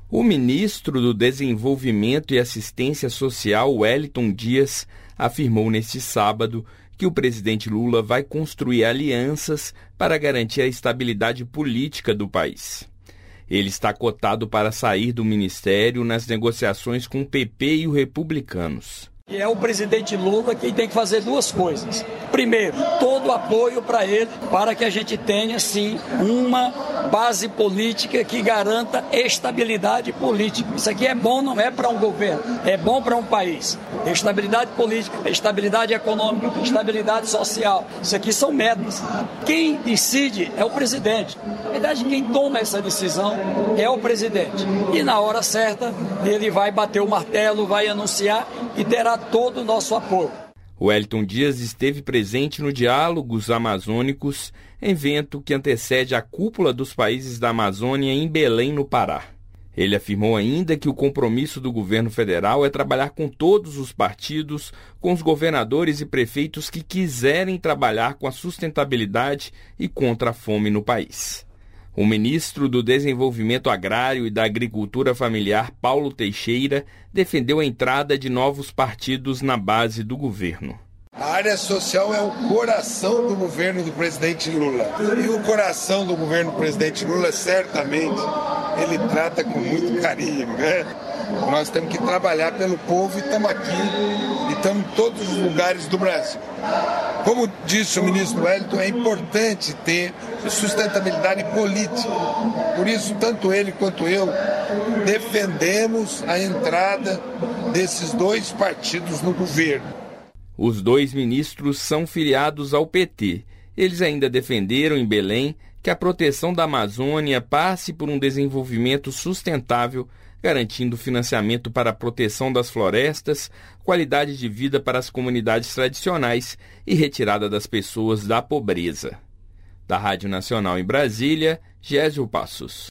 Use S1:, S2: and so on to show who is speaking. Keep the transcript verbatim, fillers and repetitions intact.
S1: O ministro do Desenvolvimento e Assistência Social, Wellington Dias, afirmou neste sábado que o presidente Lula vai construir alianças para garantir a estabilidade política do país. Ele está cotado para sair do ministério nas negociações com o P P e os republicanos.
S2: E é o presidente Lula quem tem que fazer duas coisas. Primeiro, todo o apoio para ele, para que a gente tenha, sim, uma base política que garanta estabilidade política. Isso aqui é bom, não é para um governo, é bom para um país. Estabilidade política, estabilidade econômica, estabilidade social. Isso aqui são metas. Quem decide é o presidente. Na verdade, quem toma essa decisão é o presidente. E na hora certa, ele vai bater o martelo, vai anunciar e terá todo o nosso apoio.
S1: Wellington Dias esteve presente no Diálogos Amazônicos, evento que antecede a cúpula dos países da Amazônia em Belém, no Pará. Ele afirmou ainda que o compromisso do governo federal é trabalhar com todos os partidos, com os governadores e prefeitos que quiserem trabalhar com a sustentabilidade e contra a fome no país. O ministro do Desenvolvimento Agrário e da Agricultura Familiar, Paulo Teixeira, defendeu a entrada de novos partidos na base do governo.
S3: A área social é o coração do governo do presidente Lula. E o coração do governo do presidente Lula, certamente, ele trata com muito carinho, né? Nós temos que trabalhar pelo povo e estamos aqui, e estamos em todos os lugares do Brasil. Como disse o ministro Wellington, é importante ter sustentabilidade política. Por isso, tanto ele quanto eu defendemos a entrada desses dois partidos no governo.
S1: Os dois ministros são filiados ao P T. Eles ainda defenderam em Belém que a proteção da Amazônia passe por um desenvolvimento sustentável, garantindo financiamento para a proteção das florestas, qualidade de vida para as comunidades tradicionais e retirada das pessoas da pobreza. Da Rádio Nacional em Brasília, Gésio Passos.